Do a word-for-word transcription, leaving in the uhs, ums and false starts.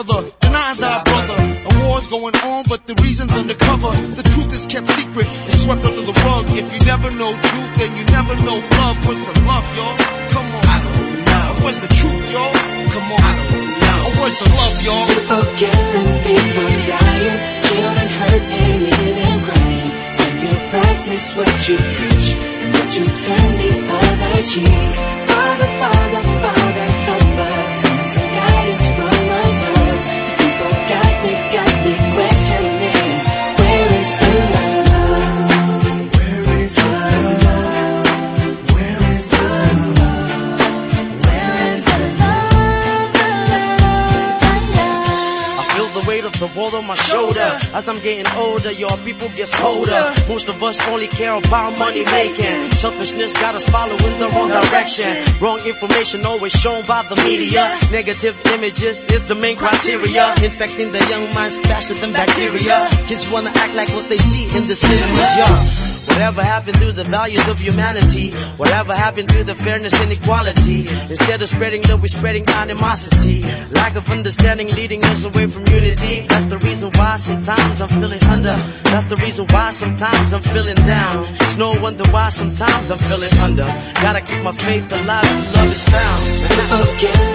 Denying thy brother. A war's going on, but the reason's undercover. The truth is kept secret, it's swept under the rug. If you never know truth, then you never know love. Where's the love, y'all? Come on. I don't know. Where's the truth, y'all? Come on. I don't know. Oh, where's the love, y'all? People killing, people dying, children hurt and even crying. When you practice what you preach, and what you turn the other cheek. Father, Father, Father, help us. Send some guidance from above. These people got me, got me questioning. Where is the love? Where is the love? Where is the love? Where is the love? The love, the love. I feel the weight of the world on my shoulder. As I'm getting older, your people gets colder. Most of us only care about money making. Selfishness got us following the wrong direction. Wrong information always shown by the media. Negative images is the main criteria. Infecting the young minds faster than bacteria. Kids wanna act like what they see in the cinemas, yeah. Whatever happened to the values of humanity? Whatever happened to the fairness and equality? Instead of spreading love, we're spreading animosity. Lack of understanding leading us away from unity. That's the reason why sometimes I'm feeling under. That's the reason why sometimes I'm feeling down. It's no wonder why sometimes I'm feeling under. Gotta keep my faith alive till love is found. People killing.